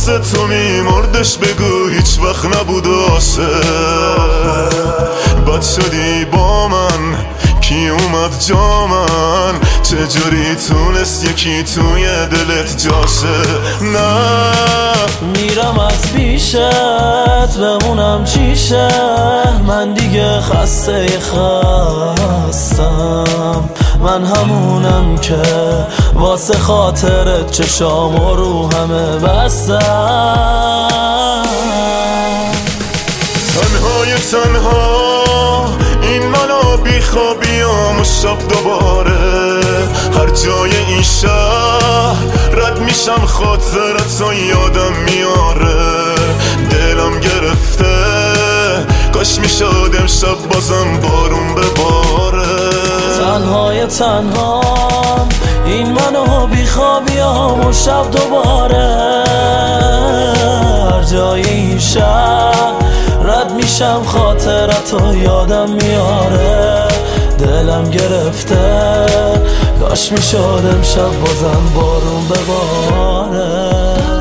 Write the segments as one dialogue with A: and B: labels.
A: واسه تو میمردش بگو هیچ وقت نبود عاشق. بد شدی با من کی اومد جا من، چجوری تونست یکی توی دلت جاشه. نه
B: میرم از پیشت بمونم چیشه، من دیگه خستم، من همونم که واسه خاطرت چشامو رو همه بستم.
A: تنها این منو بیخوابیام و شب دوباره هر جای این شهر رد میشم، خاطرت یادم میاره، دلم گرفته کاش میشد امشب بازم بارون بباره.
B: تنهام این منو بیخوابیام و شب دوباره هر جای این شهر رد میشم، خاطرتو یادم میاره، دلم گرفته کاش میشد امشب بازم بارون بباره.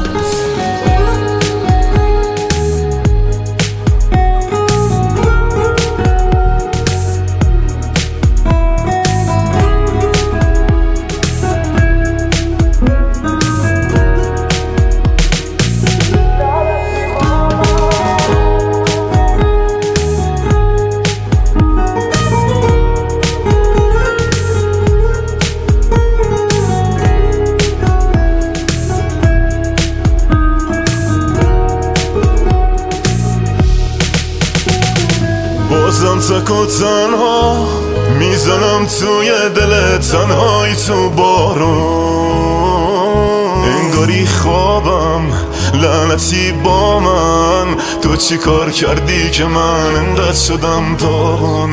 A: بازم تک و تنها میزنم توی دل تنهایی تو بارون، انگاری خوابم لعنتی با من، تو چی کار کردی که من انقدر شدم داغون.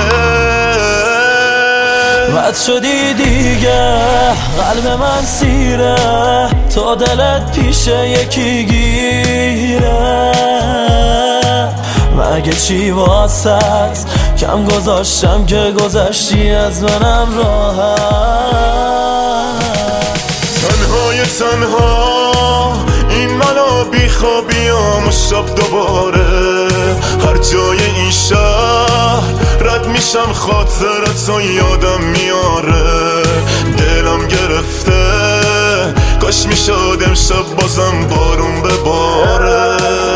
B: بد شدی دیگه قلب من سیره، تو دلت پیش یکی گیره، مگه چی واسط کم گذاشتم که گذشتی از منم راحت.
A: تنها این منو بیخوابیام و شب دوباره هر جای این شهر رد میشم، خاطرت یادم میاره، دلم گرفته کاش میشد امشب بازم بارون بباره.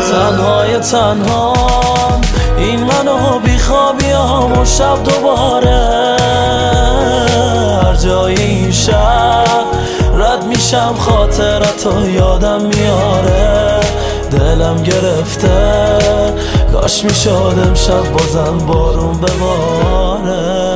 B: تنهام این منو بیخوابیام و شب دوباره هر جای این شهر رد میشم، خاطرتو یادم میاره، دلم گرفته کاش میشد امشب بازم بارون بباره.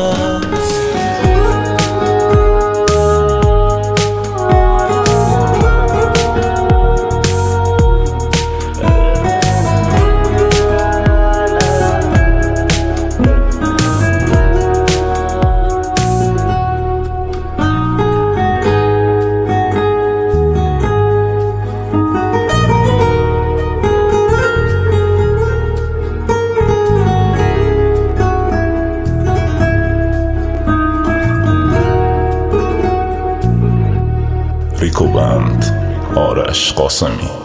A: ریکو بند، آرش قاسمی.